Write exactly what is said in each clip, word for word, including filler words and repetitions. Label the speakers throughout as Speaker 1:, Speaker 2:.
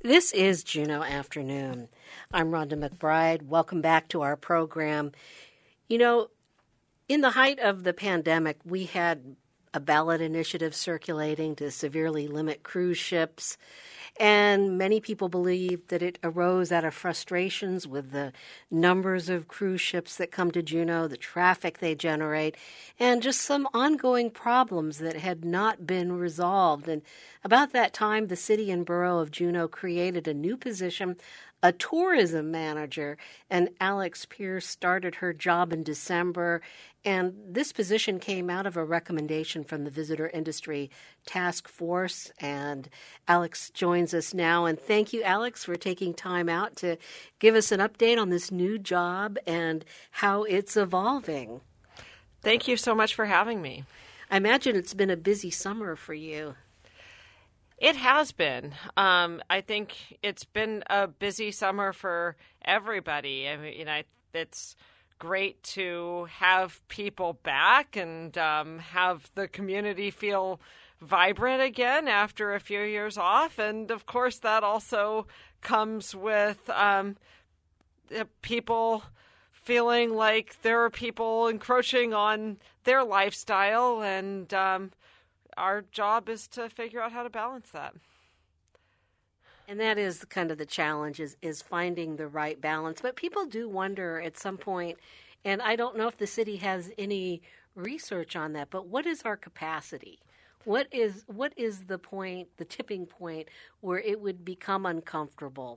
Speaker 1: This is Juneau Afternoon. I'm Rhonda McBride. Welcome back to our program. You know, in the height of the pandemic, we had a ballot initiative circulating to severely limit cruise ships, and many people believe that it arose out of frustrations with the numbers of cruise ships that come to Juneau, the traffic they generate, and just some ongoing problems that had not been resolved. And about that time, the city and borough of Juneau created a new position, a tourism manager, and Alex Pierce started her job in December. And this position came out of a recommendation from the Visitor Industry Task Force. And Alex joins us now. And thank you, Alex, for taking time out to give us an update on this new job and how it's evolving.
Speaker 2: Thank you so much for having me.
Speaker 1: I imagine it's been a busy summer for you.
Speaker 2: It has been. Um, I think it's been a busy summer for everybody. I mean, you know, it's great to have people back and um, have the community feel vibrant again after a few years off. And of course, that also comes with um, people feeling like there are people encroaching on their lifestyle, and um, our job is to figure out how to balance that.
Speaker 1: And that is kind of the challenge, is, is finding the right balance. But people do wonder at some point, and I don't know if the city has any research on that, but what is our capacity? What is what is the point, the tipping point, where it would become uncomfortable?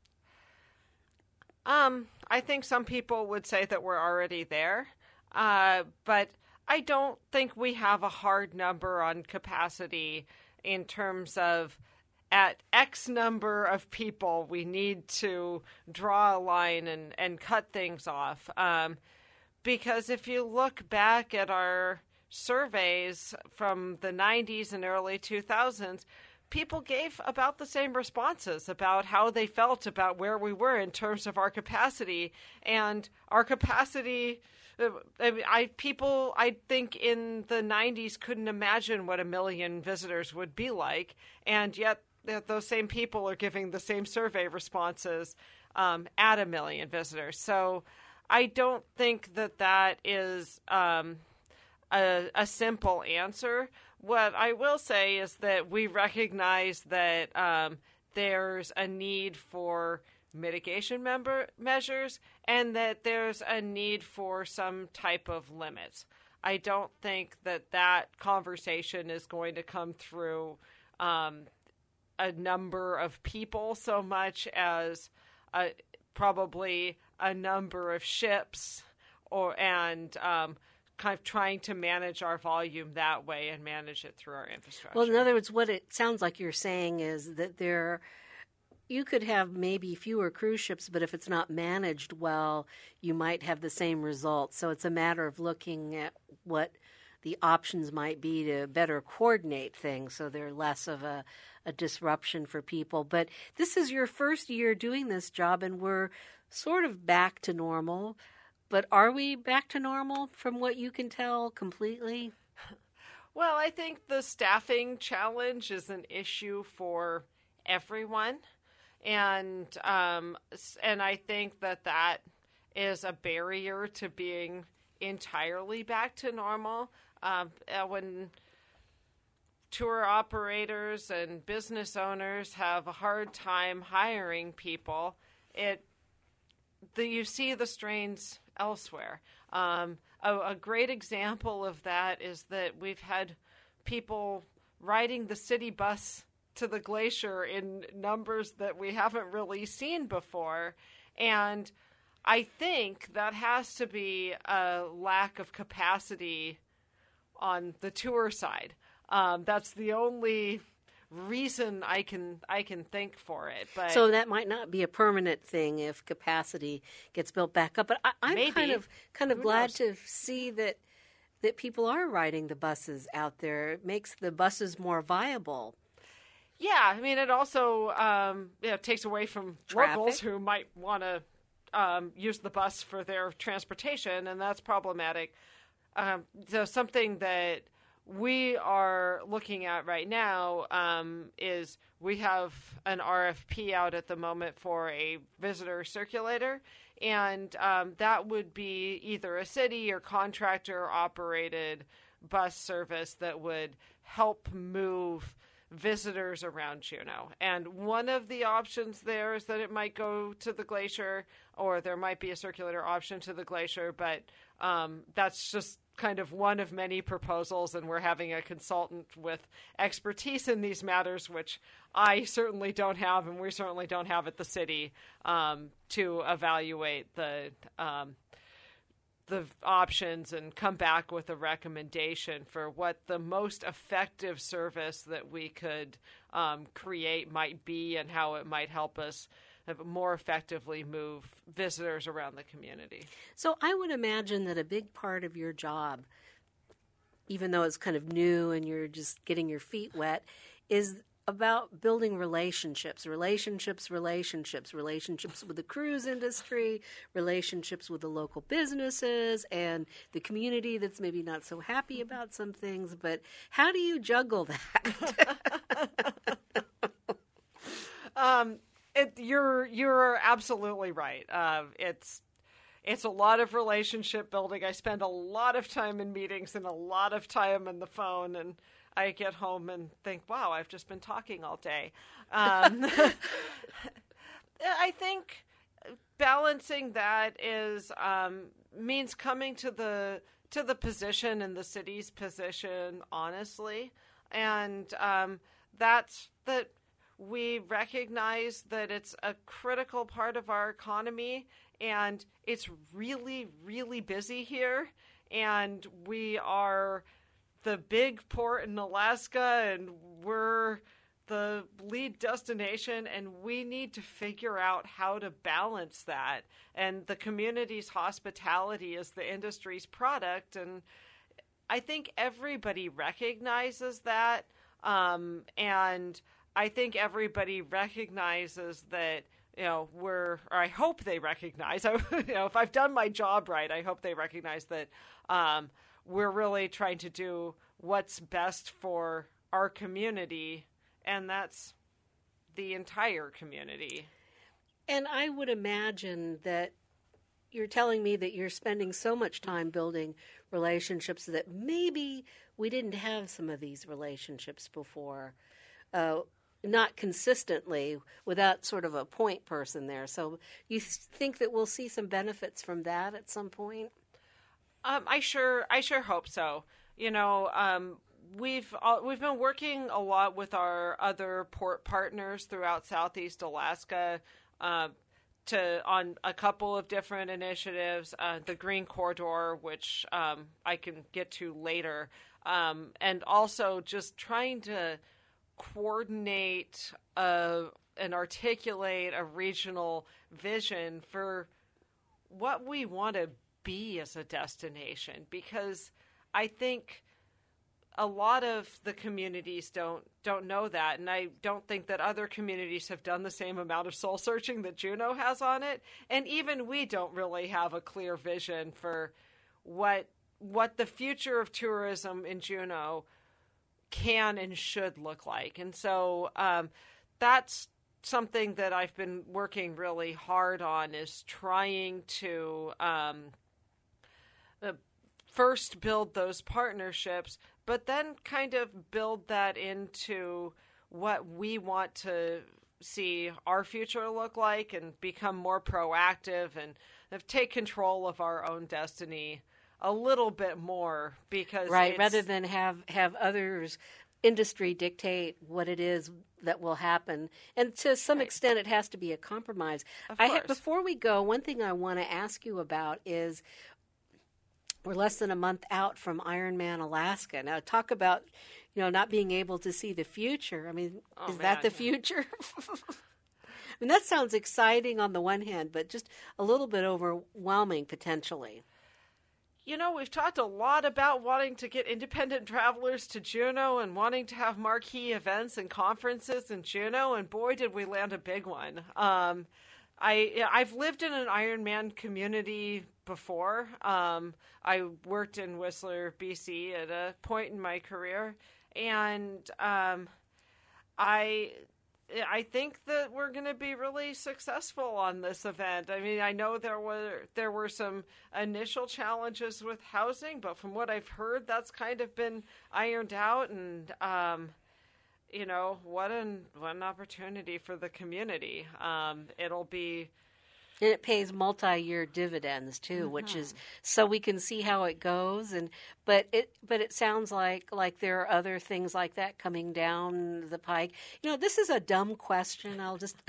Speaker 2: Um, I think some people would say that we're already there, uh, but I don't think we have a hard number on capacity in terms of at X number of people we need to draw a line and, and cut things off. Um, because if you look back at our surveys from the nineties and early two thousands, people gave about the same responses about how they felt about where we were in terms of our capacity. And our capacity... I, I people I think in the nineties couldn't imagine what a million visitors would be like, and yet those same people are giving the same survey responses um, at a million visitors. So I don't think that that is um, a, a simple answer. What I will say is that we recognize that um, there's a need for mitigation member measures, and that there's a need for some type of limits. I don't think that that conversation is going to come through um, a number of people so much as a, probably a number of ships, or and um, kind of trying to manage our volume that way and manage it through our infrastructure.
Speaker 1: Well, in other words, what it sounds like you're saying is that there you could have maybe fewer cruise ships, but if it's not managed well, you might have the same results. So it's a matter of looking at what the options might be to better coordinate things so they're less of a, a disruption for people. But this is your first year doing this job, and we're sort of back to normal. But are we back to normal from what you can tell completely?
Speaker 2: Well, I think the staffing challenge is an issue for everyone. And um, and I think that that is a barrier to being entirely back to normal. Um, when tour operators and business owners have a hard time hiring people, it the, you see the strains elsewhere. Um, a, a great example of that is that we've had people riding the city bus to the glacier in numbers that we haven't really seen before. And I think that has to be a lack of capacity on the tour side. Um, that's the only reason I can I can think for it. But
Speaker 1: so that might not be a permanent thing if capacity gets built back up. But I, I'm
Speaker 2: maybe.
Speaker 1: kind of kind of
Speaker 2: Who
Speaker 1: glad
Speaker 2: knows?
Speaker 1: to see that that people are riding the buses out there. It makes the buses more viable.
Speaker 2: Yeah, I mean, it also um, you know, takes away from
Speaker 1: Traffic.
Speaker 2: locals who might want to um, use the bus for their transportation, and that's problematic. Um, so something that we are looking at right now um, is we have an R F P out at the moment for a visitor circulator, and um, that would be either a city or contractor operated bus service that would help move visitors around Juneau. And one of the options there is that it might go to the glacier, or there might be a circulator option to the glacier, but um, that's just kind of one of many proposals, and we're having a consultant with expertise in these matters, which I certainly don't have, and we certainly don't have at the city, um, to evaluate the um, the options and come back with a recommendation for what the most effective service that we could um, create might be, and how it might help us more effectively move visitors around the community.
Speaker 1: So I would imagine that a big part of your job, even though it's kind of new and you're just getting your feet wet, is about building relationships, relationships, relationships, relationships with the cruise industry, relationships with the local businesses and the community that's maybe not so happy about some things. But how do you juggle that?
Speaker 2: um, it, you're you're absolutely right. Uh, it's it's a lot of relationship building. I spend a lot of time in meetings and a lot of time on the phone, and I get home and think, wow, I've just been talking all day. Um, I think balancing that is um, means coming to the to the position and the city's position honestly, and um, that's that we recognize that it's a critical part of our economy, and it's really, really busy here, and we are the big port in Alaska, and we're the lead destination, and we need to figure out how to balance that. And the community's hospitality is the industry's product, and I think everybody recognizes that, um, and I think everybody recognizes that, you know, we're, or I hope they recognize, you know, if I've done my job right, I hope they recognize that um, we're really trying to do what's best for our community, and that's the entire community.
Speaker 1: And I would imagine that you're telling me that you're spending so much time building relationships that maybe we didn't have some of these relationships before, uh, not consistently, without sort of a point person there. So you think that we'll see some benefits from that at some point?
Speaker 2: Um, I sure, I sure hope so. You know, um, we've uh, we've been working a lot with our other port partners throughout Southeast Alaska uh, to on a couple of different initiatives. Uh, the Green Corridor, which um, I can get to later, um, and also just trying to coordinate uh, and articulate a regional vision for what we want to be as a destination, because I think a lot of the communities don't don't know that, and I don't think that other communities have done the same amount of soul searching that Juneau has on it, and even we don't really have a clear vision for what what the future of tourism in Juneau can and should look like. And so um, that's something that I've been working really hard on, is trying to um, uh, first build those partnerships, but then kind of build that into what we want to see our future look like, and become more proactive and take control of our own destiny a little bit more, because
Speaker 1: right,
Speaker 2: it's,
Speaker 1: rather than have have others, industry dictate what it is that will happen, and to some
Speaker 2: right.
Speaker 1: extent, it has to be a compromise.
Speaker 2: Of
Speaker 1: I
Speaker 2: course.
Speaker 1: ha- before we go, one thing I want to ask you about is we're less than a month out from Ironman Alaska. Now, talk about you know not being able to see the future. I mean,
Speaker 2: oh,
Speaker 1: is
Speaker 2: man,
Speaker 1: that the
Speaker 2: yeah.
Speaker 1: future? I mean, that sounds exciting on the one hand, but just a little bit overwhelming potentially.
Speaker 2: You know, we've talked a lot about wanting to get independent travelers to Juneau and wanting to have marquee events and conferences in Juneau, and boy, did we land a big one. Um, I I've lived in an Ironman community before. Um, I worked in Whistler, B C, at a point in my career, and um, I I think that we're going to be really successful on this event. I mean, I know there were there were some initial challenges with housing, but from what I've heard, that's kind of been ironed out, and um, you know, what an what an opportunity for the community. Um, it'll be.
Speaker 1: And it pays multi-year dividends too, mm-hmm. which is so we can see how it goes. And but it but it sounds like like there are other things like that coming down the pike. You know, this is a dumb question. I'll just.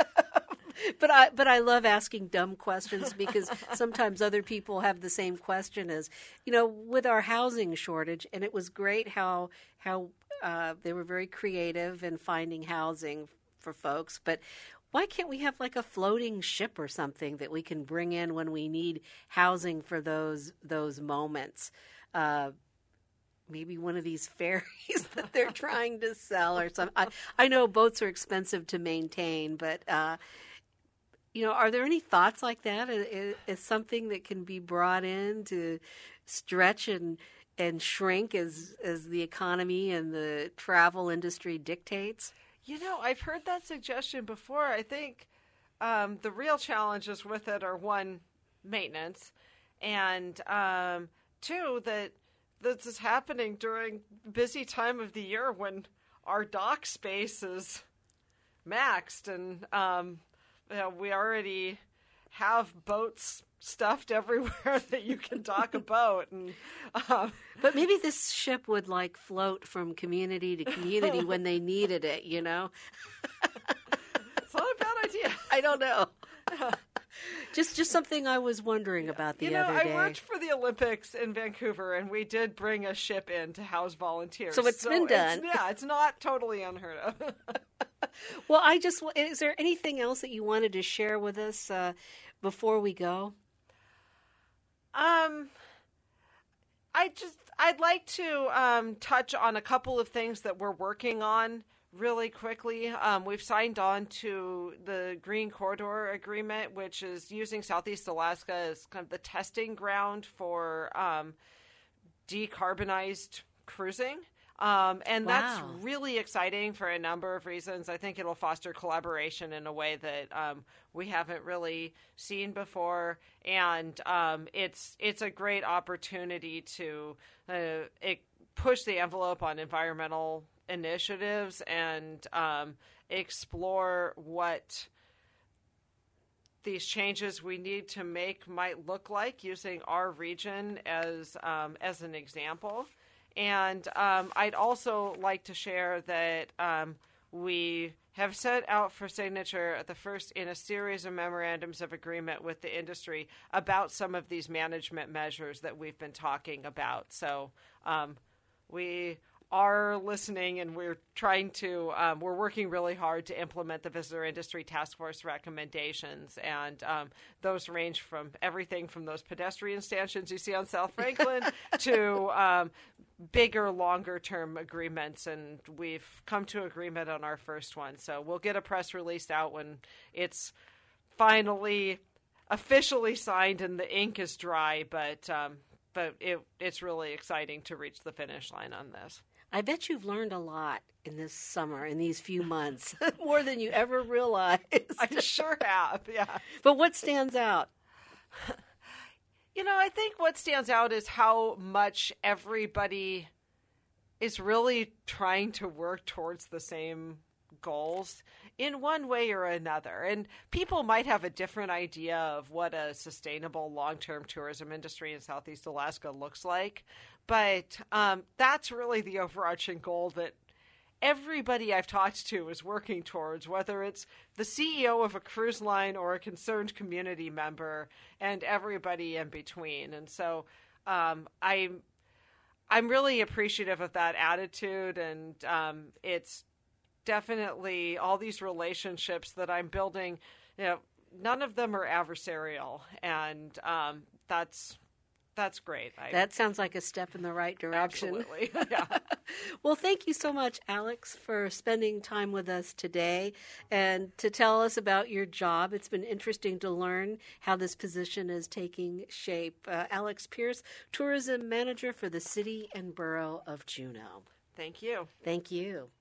Speaker 1: But I but I love asking dumb questions because sometimes other people have the same question as, you know, with our housing shortage. And it was great how how uh, they were very creative in finding housing for folks, but. Why can't we have like a floating ship or something that we can bring in when we need housing for those those moments? Uh, maybe one of these ferries that they're trying to sell or something. I, I know boats are expensive to maintain, but uh, you know, are there any thoughts like that? Is, is something that can be brought in to stretch and and shrink as as the economy and the travel industry dictates?
Speaker 2: You know, I've heard that suggestion before. I think um, the real challenges with it are, one, maintenance, and um, two, that this is happening during busy time of the year when our dock space is maxed, and um, you know, we already have boats stuffed everywhere that you can dock a boat. And um,
Speaker 1: but maybe this ship would like float from community to community when they needed it, you know?
Speaker 2: It's not a bad idea.
Speaker 1: I don't know. just just something I was wondering about the
Speaker 2: you know,
Speaker 1: other day.
Speaker 2: I worked for the Olympics in Vancouver, and we did bring a ship in to house volunteers.
Speaker 1: So it's so been done.
Speaker 2: It's, yeah, it's not totally unheard of.
Speaker 1: Well, I just, is there anything else that you wanted to share with us uh, before we go?
Speaker 2: Um, I just, I'd like to um, touch on a couple of things that we're working on really quickly. Um, we've signed on to the Green Corridor Agreement, which is using Southeast Alaska as kind of the testing ground for um, decarbonized cruising. Um, and
Speaker 1: wow.
Speaker 2: That's really exciting for a number of reasons. I think it'll foster collaboration in a way that um, we haven't really seen before, and um, it's it's a great opportunity to uh, it push the envelope on environmental initiatives and um, explore what these changes we need to make might look like, using our region as um, as an example. And um, I'd also like to share that um, we have set out for signature the first in a series of memorandums of agreement with the industry about some of these management measures that we've been talking about. So um, we are listening, and we're trying to, um, we're working really hard to implement the Visitor Industry Task Force recommendations. And um, those range from everything from those pedestrian stanchions you see on South Franklin to um, bigger, longer-term agreements. And we've come to agreement on our first one. So we'll get a press release out when it's finally officially signed and the ink is dry. But um, but it, it's really exciting to reach the finish line on this.
Speaker 1: I bet you've learned a lot in this summer, in these few months, more than you ever realized.
Speaker 2: I sure have, yeah.
Speaker 1: But what stands out?
Speaker 2: You know, I think what stands out is how much everybody is really trying to work towards the same goals in one way or another. And people might have a different idea of what a sustainable long-term tourism industry in Southeast Alaska looks like. But um, that's really the overarching goal that everybody I've talked to is working towards, whether it's the C E O of a cruise line or a concerned community member and everybody in between. And so um, I'm, I'm really appreciative of that attitude, and um, it's definitely all these relationships that I'm building, you know, none of them are adversarial, and um, that's That's great. I,
Speaker 1: That sounds like a step in the right direction.
Speaker 2: Absolutely. Yeah.
Speaker 1: Well, thank you so much, Alex, for spending time with us today and to tell us about your job. It's been interesting to learn how this position is taking shape. Uh, Alex Pierce, Tourism Manager for the City and Borough of Juneau.
Speaker 2: Thank you.
Speaker 1: Thank you.